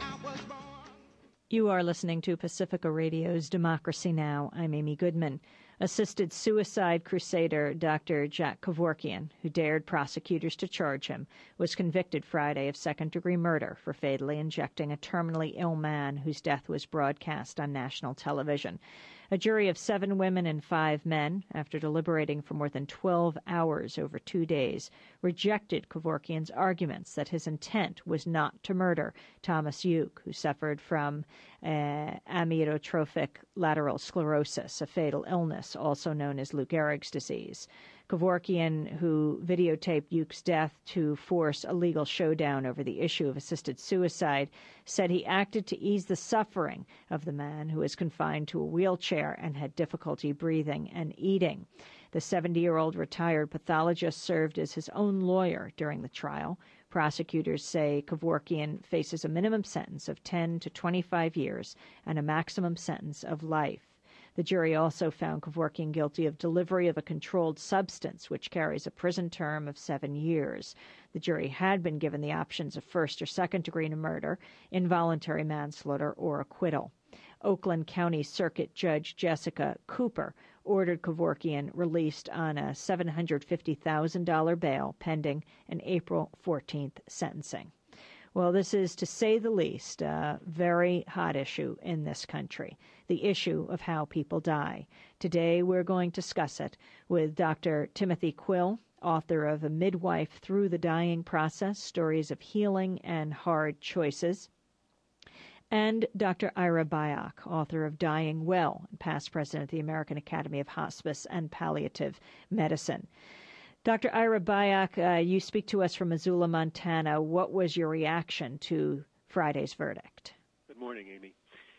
You are listening to Pacifica Radio's Democracy Now! I'm Amy Goodman. Assisted suicide crusader Doctor Jack Kevorkian, who dared prosecutors to charge him, was convicted Friday of second-degree murder for fatally injecting a terminally ill man whose death was broadcast on national television. A jury of seven women and five men, after deliberating for more than twelve hours over two days, rejected Kevorkian's arguments that his intent was not to murder Thomas Uke, who suffered from uh, amyotrophic lateral sclerosis, a fatal illness also known as Lou Gehrig's disease. Kevorkian, who videotaped Uke's death to force a legal showdown over the issue of assisted suicide, said he acted to ease the suffering of the man who was confined to a wheelchair and had difficulty breathing and eating. The seventy-year-old retired pathologist served as his own lawyer during the trial. Prosecutors say Kevorkian faces a minimum sentence of ten to twenty-five years and a maximum sentence of life. The jury also found Kevorkian guilty of delivery of a controlled substance, which carries a prison term of seven years. The jury had been given the options of first or second-degree murder, involuntary manslaughter, or acquittal. Oakland County Circuit Judge Jessica Cooper ordered Kevorkian released on a seven hundred fifty thousand dollars bail pending an April fourteenth sentencing. Well, this is, to say the least, a very hot issue in this country, the issue of how people die. Today, we're going to discuss it with Doctor Timothy Quill, author of A Midwife Through the Dying Process, Stories of Healing and Hard Choices, and Doctor Ira Byock, author of Dying Well and past president of the American Academy of Hospice and Palliative Medicine. Doctor Ira Byock, uh, you speak to us from Missoula, Montana. What was your reaction to Friday's verdict? Good morning, Amy.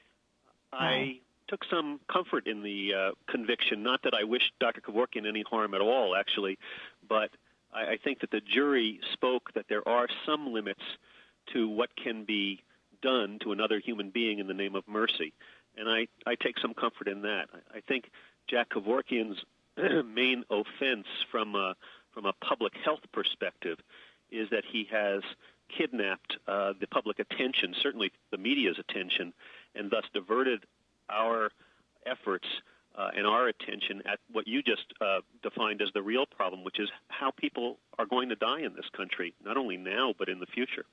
I took some comfort in the uh, conviction, not that I wish Doctor Kevorkian any harm at all, actually, but I, I think that the jury spoke that there are some limits to what can be done to another human being in the name of mercy, and I, I take some comfort in that. I, I think Jack Kevorkian's main offense from a, from a public health perspective is that he has kidnapped uh, the public attention, certainly the media's attention, and thus diverted our efforts uh, and our attention at what you just uh, defined as the real problem, which is how people are going to die in this country, not only now but in the future.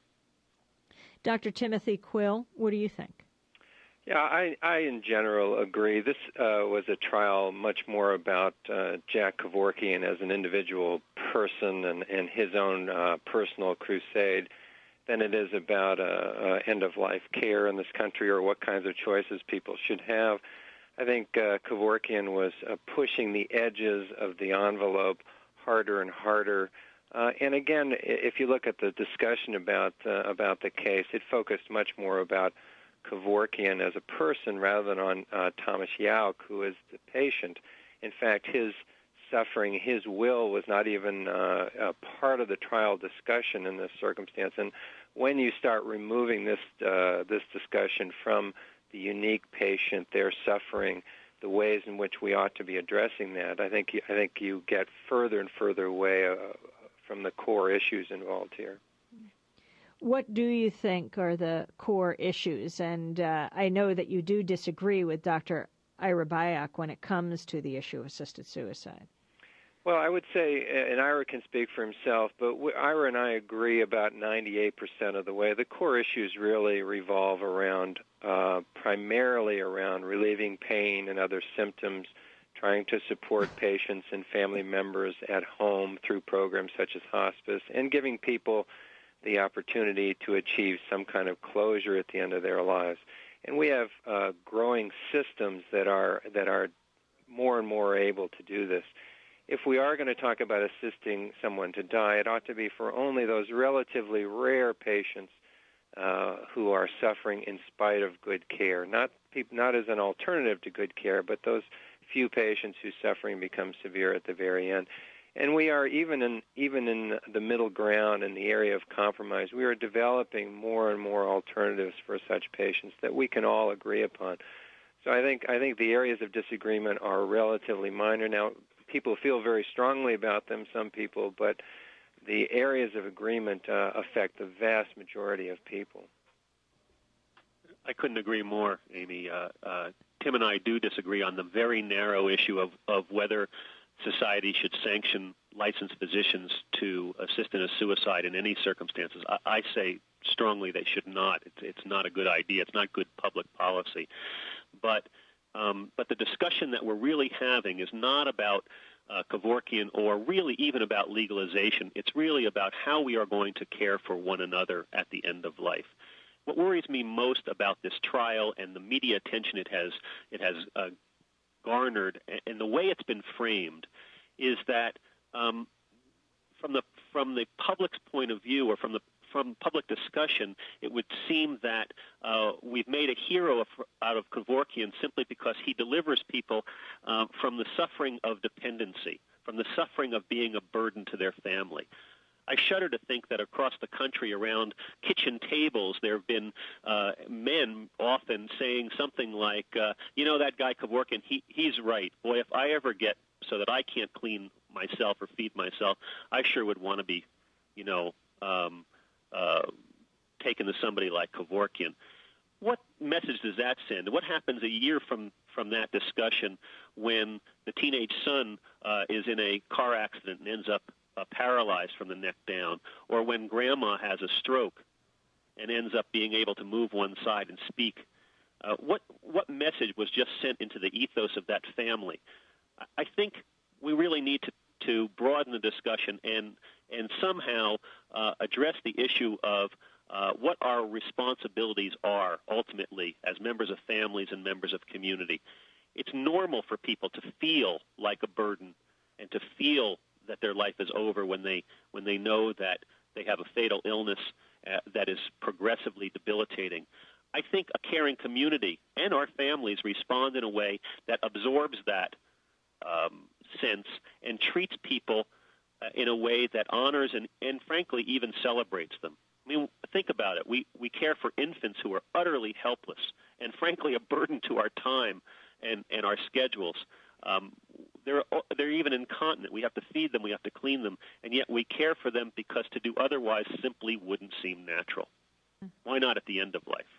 Doctor Timothy Quill, what do you think? Yeah, I, I in general agree. This uh, was a trial much more about uh, Jack Kevorkian as an individual person and, and his own uh, personal crusade than it is about uh, uh, end-of-life care in this country or what kinds of choices people should have. I think uh, Kevorkian was uh, pushing the edges of the envelope harder and harder. Uh, and again, if you look at the discussion about uh, about the case, it focused much more about Kevorkian as a person rather than on uh, Thomas Uke, who is the patient. In fact, his suffering, his will was not even uh, a part of the trial discussion in this circumstance. And when you start removing this uh, this discussion from the unique patient, their suffering, the ways in which we ought to be addressing that, I think you, I think you get further and further away uh, from the core issues involved here. What do you think are the core issues? And uh, I know that you do disagree with Doctor Ira Byock when it comes to the issue of assisted suicide. Well, I would say, and Ira can speak for himself, but Ira and I agree about ninety-eight percent of the way. The core issues really revolve around, uh, primarily around relieving pain and other symptoms, trying to support patients and family members at home through programs such as hospice, and giving people the opportunity to achieve some kind of closure at the end of their lives. And we have uh, growing systems that are that are more and more able to do this. If we are going to talk about assisting someone to die, it ought to be for only those relatively rare patients uh, who are suffering in spite of good care, not people, not as an alternative to good care, but those few patients whose suffering becomes severe at the very end. And we are, even in even in the middle ground, in the area of compromise, we are developing more and more alternatives for such patients that we can all agree upon. So I think I think the areas of disagreement are relatively minor. Now, people feel very strongly about them, some people, but the areas of agreement uh, affect the vast majority of people. I couldn't agree more, Amy. Uh, uh, Tim and I do disagree on the very narrow issue of, of whether society should sanction licensed physicians to assist in a suicide in any circumstances. I, I say strongly they should not. It's, it's not a good idea. It's not good public policy. But um, but the discussion that we're really having is not about uh, Kevorkian or really even about legalization. It's really about how we are going to care for one another at the end of life. What worries me most about this trial and the media attention it has it has uh, garnered and the way it's been framed is that um, from the from the public's point of view or from the from public discussion, it would seem that uh, we've made a hero of, out of Kevorkian simply because he delivers people uh, from the suffering of dependency, from the suffering of being a burden to their family. I shudder to think that across the country around kitchen tables there have been uh, men often saying something like, uh, you know, that guy Kevorkian, he, he's right. Boy, if I ever get so that I can't clean myself or feed myself, I sure would want to be, you know, um, uh, taken to somebody like Kevorkian. What message does that send? What happens a year from, from that discussion when the teenage son uh, is in a car accident and ends up Uh, paralyzed from the neck down, or when grandma has a stroke and ends up being able to move one side and speak? Uh, what what message was just sent into the ethos of that family? I think we really need to, to broaden the discussion and and somehow uh, address the issue of uh, what our responsibilities are ultimately as members of families and members of community. It's normal for people to feel like a burden and to feel that their life is over when they when they know that they have a fatal illness uh, that is progressively debilitating. I think a caring community and our families respond in a way that absorbs that um, sense and treats people uh, in a way that honors and, and, frankly, even celebrates them. I mean, think about it. We, we care for infants who are utterly helpless and, frankly, a burden to our time and, and our schedules. Um, they're, they're even incontinent. We have to feed them. We have to clean them. And yet we care for them because to do otherwise simply wouldn't seem natural. Why not at the end of life?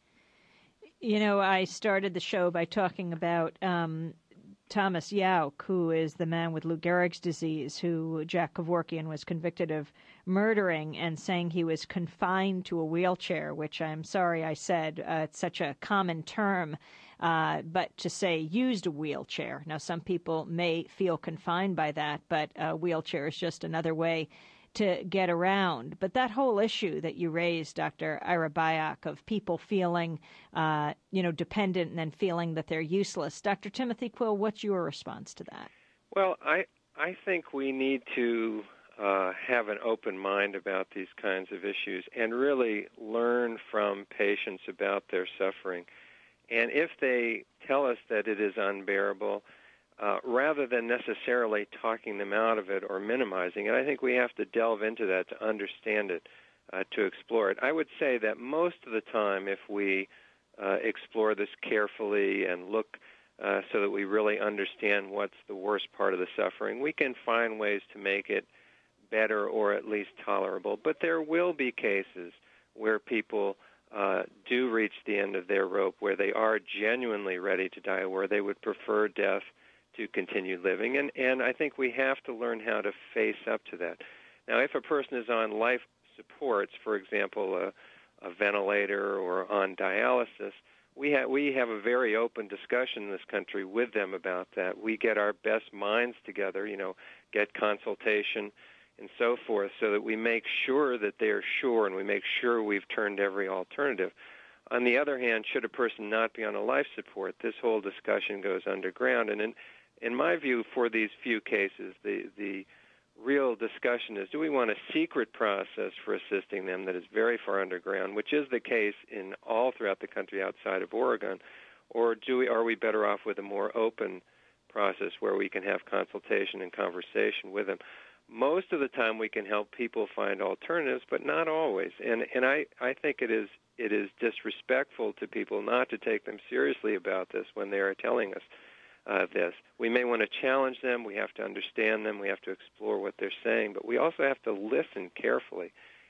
You know, I started the show by talking about um, Thomas Yauk, who is the man with Lou Gehrig's disease, who Jack Kevorkian was convicted of murdering, and saying he was confined to a wheelchair, which I'm sorry I said. Uh, it's such a common term. Uh, but to say used a wheelchair. Now, some people may feel confined by that, but a wheelchair is just another way to get around. But that whole issue that you raised, Doctor Ira Byock, of people feeling, uh, you know, dependent and then feeling that they're useless. Doctor Timothy Quill, what's your response to that? Well, I I think we need to uh, have an open mind about these kinds of issues and really learn from patients about their suffering. And if they tell us that it is unbearable, uh, rather than necessarily talking them out of it or minimizing it, I think we have to delve into that to understand it, uh, to explore it. I would say that most of the time, if we uh, explore this carefully and look uh, so that we really understand what's the worst part of the suffering, we can find ways to make it better or at least tolerable. But there will be cases where people Uh, do reach the end of their rope, where they are genuinely ready to die, where they would prefer death to continue living. And, and I think we have to learn how to face up to that. Now, if a person is on life supports, for example, a, a ventilator or on dialysis, we, ha- we have a very open discussion in this country with them about that. We get our best minds together, you know, get consultation and so forth, so that we make sure that they're sure and we make sure we've turned every alternative. On the other hand, should a person not be on a life support, this whole discussion goes underground. And in, in my view, for these few cases, the, the real discussion is, do we want a secret process for assisting them that is very far underground, which is the case in all throughout the country outside of Oregon, or do we, are we better off with a more open process where we can have consultation and conversation with them? Most of the time we can help people find alternatives, but not always. And and I, I think it is it is disrespectful to people not to take them seriously about this when they are telling us uh, this. We may want to challenge them. We have to understand them. We have to explore what they're saying. But we also have to listen carefully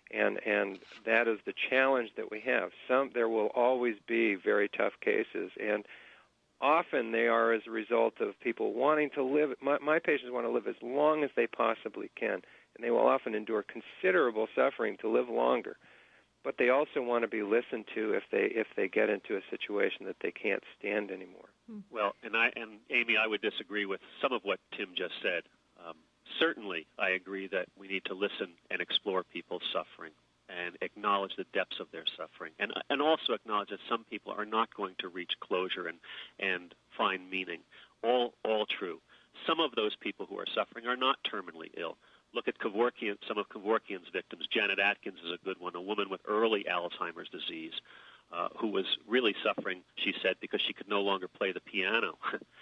And and that is the challenge that we have. Some there will always be very tough cases, and often they are as a result of people wanting to live. My, my patients want to live as long as they possibly can, and they will often endure considerable suffering to live longer. But they also want to be listened to if they if they get into a situation that they can't stand anymore. Well, and I and Amy, I would disagree with some of what Tim just said. Um, certainly, I agree that we need to listen and explore people's suffering and acknowledge the depths of their suffering, and and also acknowledge that some people are not going to reach closure and and find meaning. All all true. Some of those people who are suffering are not terminally ill. Look at Kevorkian, some of Kevorkian's victims. Janet Atkins is a good one, a woman with early Alzheimer's disease uh, who was really suffering, she said, because she could no longer play the piano.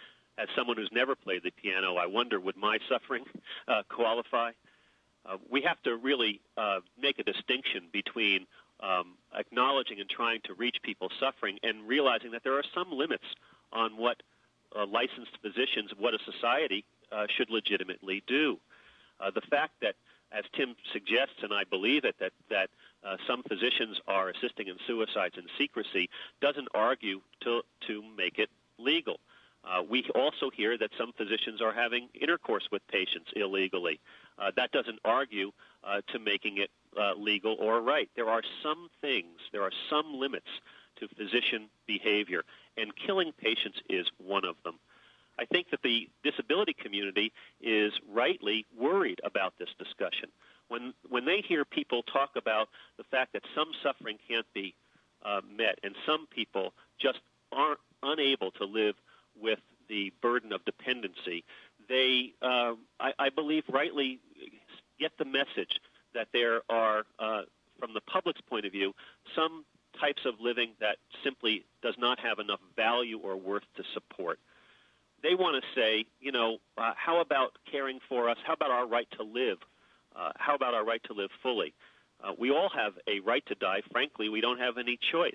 As someone who's never played the piano, I wonder, would my suffering uh, qualify? Uh, we have to really uh, make a distinction between um, acknowledging and trying to reach people's suffering and realizing that there are some limits on what uh, licensed physicians, what a society uh, should legitimately do. Uh, the fact that, as Tim suggests, and I believe it, that, that uh, some physicians are assisting in suicides in secrecy doesn't argue to, to make it legal. Uh, we also hear that some physicians are having intercourse with patients illegally. Uh, that doesn't argue uh, to making it uh, legal or right. There are some things, there are some limits to physician behavior, and killing patients is one of them. I think that the disability community is rightly worried about this discussion. When when they hear people talk about the fact that some suffering can't be uh, met and some people just aren't unable to live with the burden of dependency, they, uh, I, I believe, rightly get the message that there are, uh, from the public's point of view, some types of living that simply does not have enough value or worth to support. They want to say, you know, uh, how about caring for us? How about our right to live? Uh, how about our right to live fully? Uh, we all have a right to die. Frankly, we don't have any choice.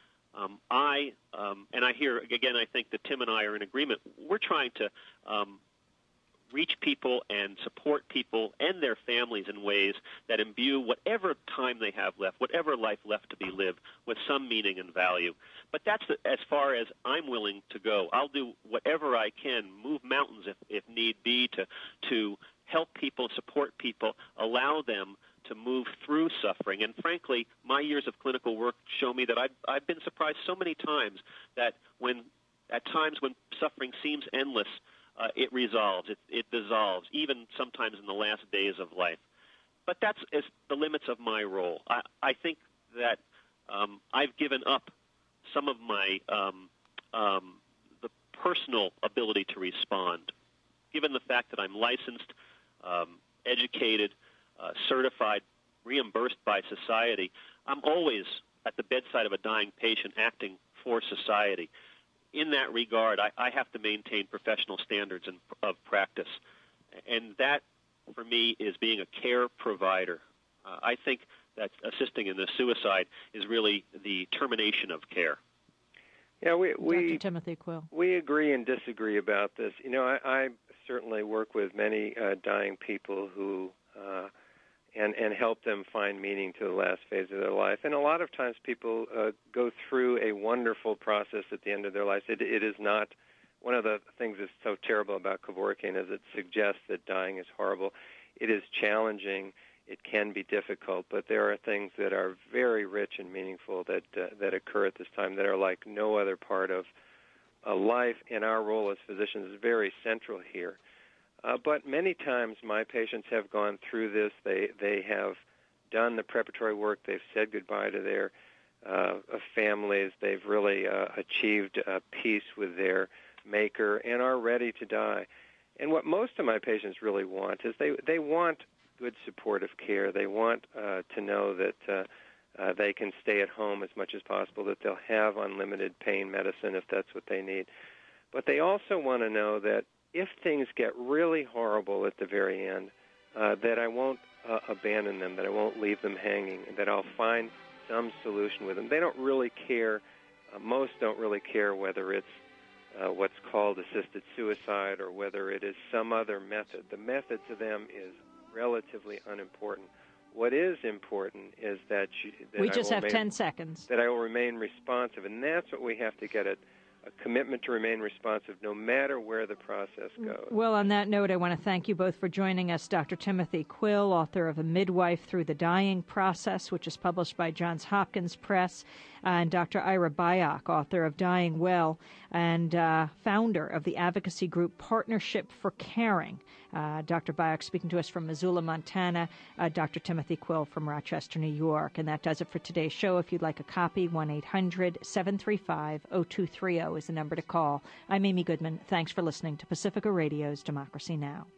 Um, I, um, and I hear, again, I think that Tim and I are in agreement. We're trying to um, reach people and support people and their families in ways that imbue whatever time they have left, whatever life left to be lived, with some meaning and value. But that's the, as far as I'm willing to go. I'll do whatever I can, move mountains if, if need be, to to help people, support people, allow them to move through suffering. And frankly, my years of clinical work show me that I've, I've been surprised so many times that when, at times when suffering seems endless, uh, it resolves, it, it dissolves, even sometimes in the last days of life. But that's is the limits of my role. I, I think that um, I've given up some of my um, um, the personal ability to respond, given the fact that I'm licensed, um, educated, uh, certified, reimbursed by society. I'm always at the bedside of a dying patient acting for society. In that regard, I, I have to maintain professional standards in, of practice, and that, for me, is being a care provider. Uh, I think that assisting in the suicide is really the termination of care. Yeah, we we Doctor Timothy Quill. We agree and disagree about this. You know, I, I certainly work with many uh, dying people who uh, and and help them find meaning to the last phase of their life. And a lot of times, people uh, go through a wonderful process at the end of their life. It, it is not one of the things that's so terrible about Kevorkian is it suggests that dying is horrible. It is challenging. It can be difficult, but there are things that are very rich and meaningful that uh, that occur at this time that are like no other part of uh, life, and our role as physicians is very central here. Uh, but many times my patients have gone through this. They they have done the preparatory work. They've said goodbye to their uh, families. They've really uh, achieved uh, peace with their maker and are ready to die. And what most of my patients really want is they, they want good supportive care. They want uh, to know that uh, uh, they can stay at home as much as possible, that they'll have unlimited pain medicine if that's what they need. But they also want to know that if things get really horrible at the very end, uh, that I won't uh, abandon them, that I won't leave them hanging, that I'll find some solution with them. They don't really care. Uh, most don't really care whether it's uh, what's called assisted suicide or whether it is some other method. The method to them is relatively unimportant. what is important is that you, that we I just will have remain, ten seconds. That I will remain responsive, and that's what we have to get at. A commitment to remain responsive no matter where the process goes. Well, on that note, I want to thank you both for joining us. Doctor Timothy Quill, author of A Midwife Through the Dying Process, which is published by Johns Hopkins Press, and Doctor Ira Byock, author of Dying Well, and uh, founder of the advocacy group Partnership for Caring. Uh, Doctor Byock speaking to us from Missoula, Montana, uh, Doctor Timothy Quill from Rochester, New York. And that does it for today's show. If you'd like a copy, one eight hundred seven three five oh two three oh is the number to call. I'm Amy Goodman. Thanks for listening to Pacifica Radio's Democracy Now!